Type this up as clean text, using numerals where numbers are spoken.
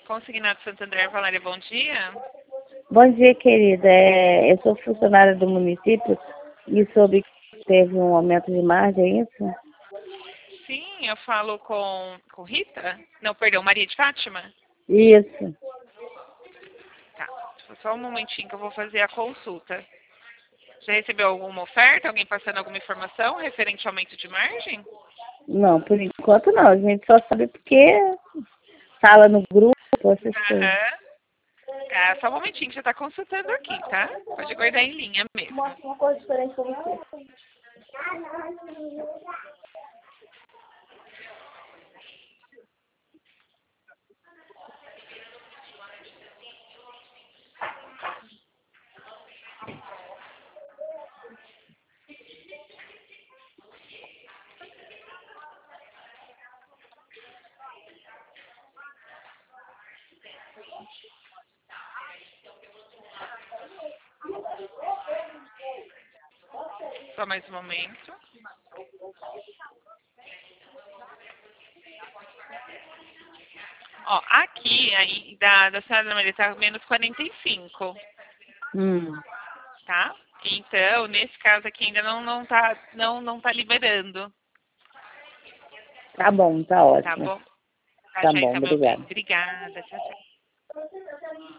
Consignado Santo André, Valéria, bom dia. Bom dia, querida. Eu sou funcionária do município e soube que teve um aumento de margem, é isso? Sim, eu falo com Rita? Não, perdão, Maria de Fátima? Isso. Tá, só um momentinho que eu vou fazer a consulta. Já recebeu alguma oferta? Alguém passando alguma informação referente ao aumento de margem? Não, por enquanto não. A gente só sabe porque fala no grupo, essas coisas. Aham. Ah, só um momentinho que já está consultando aqui, tá? Pode guardar em linha mesmo. Mostra uma coisa diferente pra você. Só mais um momento. Ó, aqui aí da senhora Maria está menos 45, tá? Então, nesse caso aqui ainda não tá liberando, Tá bom, tá tá ótimo. bom? Tá, Tá já bom, está, meu bem. obrigada. Obrigada, tchau, tchau.